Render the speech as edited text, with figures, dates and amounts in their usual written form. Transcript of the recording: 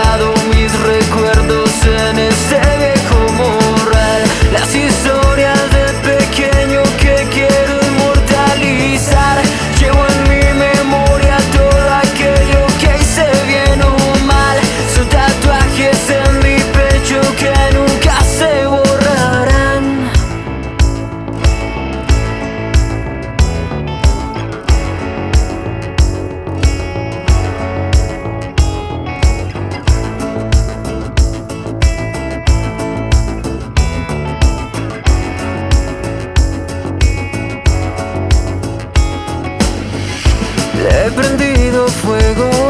guardado mis recuerdos en este viejo morral. Las historias de pequeño que quiero inmortalizar. Llevo en mi memoria todo aquello que hice bien o mal. Son tatuajes en mi pecho que nunca se borrarán. Le he prendido fuego